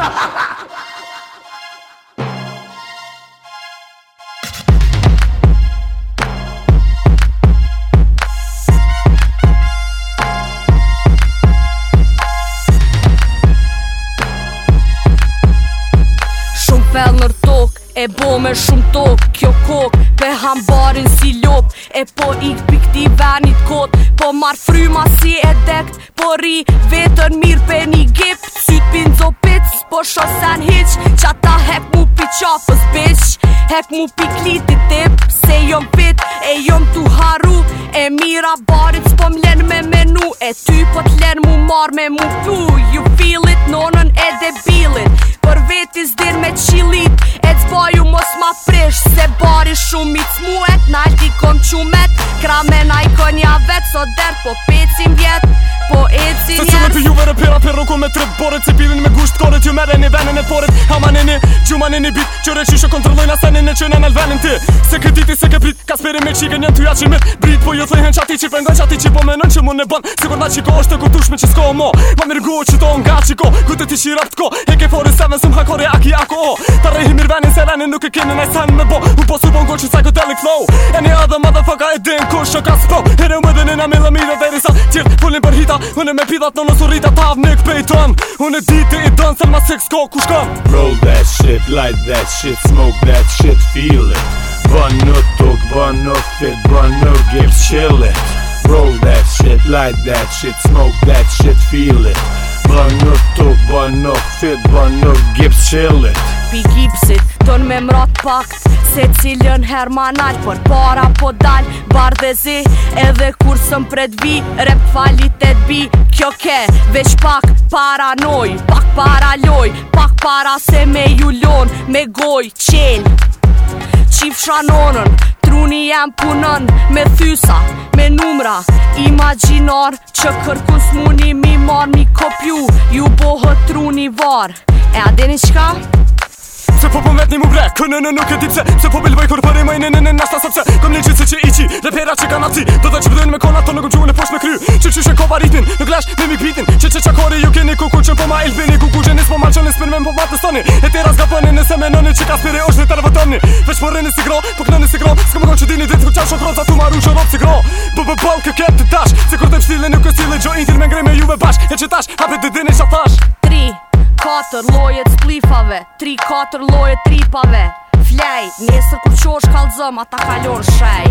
Fell nër tok, e bo me shumë tok, kjo kok, pe hambarin si lop, e po ik pik ti venit kot, po mar fryma si e dekt, po ri vetën mirë pe një gip, syt pinzo pic, po shosen hiq, qata hek mu pi qafës bitch, hek mu pi kliti tip, se jom pit, e jom tu haru, e mira barit s'po m'len me menu, e ty po t'len mu mar me mu pu, you feel it, nonën e debilit, për vetis dir me qilit, e t'baju mos ma prish, se bari shumë i t'smuet, nalti kom qumet, kramen a i konja vet, so dert po pecim vjet, po ecim Se cilën për juve repera për roko me trip boret, se pilin me gusht koret, ju mere një venin e poret, hamanini, gjumanini bit, qëre qisho kontrollojnë asenin e qënë në lvenin ti, se krediti se ke prit, ka speri me qikën jën tuja qimit, brit po ju thëjhen qati që pengon qati që po menon që mun e bon, sikur na qiko është të kuptushme që s'ko mo, ma mirgo që to nga qiko, kute ti qira t'ko, heke 47 sum hakore aki ako o, ta rehi mir venin se venin nuk e keni naj sen me bo, u po su bon go që psychedelic flow, any other motherfucker e din kush ka s'po, here within in a millimeter there is a tjirt, pullin për hita, unë me pidat në nësur rita, tav nik pejton, unë e diti i don, selma six ko kush kam. Roll that shit, light that shit, smoke that shit, feel it. Bën në tok, bën në fit, bën në gips, chill it. Roll that shit, light that shit, smoke that shit, feel it. Bën në tok, bën në fit, bën në gips, chill it. Pi gipsit, ton me mrat pakt, se cilën her ma nal, për para po dal, bardezi, edhe kur sëm pred vi, rep falit e t'bi, kjo ke, veç pak paranoj, pak paraloj, pak para se me ju lon, me goj, qel, qif shanonën, truni jem punën, me thysa, me numra, imaginar, që kërkus muni mi mar mi kopju, ju bohët truni var, e a dini qka? Se po vet një mu bre, kënënë nuk e dipse, se po bilboj kur për i majnë në nashta sopse, kom një gjithë që iqi, repera që kanë atësi, do të që pëdojnë me kona tonë, nuk gjuhën e posh me kry, që e kova ritmin, nuk lesh me mi pitin, që qakori ju keni kuku që po ma ilbini, kuku që nis po ma qëni spin me më po ma të stoni, e tira zgaponi nëse me nëni që ka spiri është një të rëvëtoni, veç po rrini si gro, po kënëni si gro, s'ka më konë që dini ditë ku qash shokroza tu maru që rob si gro, ball kë ket të dash, se kur të pstile nuk e stile gjo intin me ngrej me juve bashk, e që tash, hapet të dini qa thash. 4 llojet splifave, 3-4 llojet tripave, flej, nesër kur qosh kallzëm, ata kalon shej,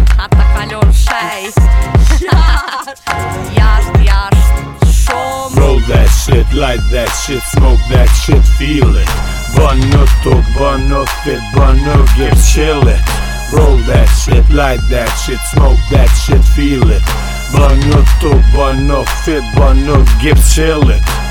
jasht, shumë. Roll that shit, light that shit, smoke that shit, feel it. Bën në tok, bën në fit, bën në gips, chill it. Roll that shit, light that shit, smoke that shit, feel it. Bën në tok, bën në fit, bën në gips, chill it.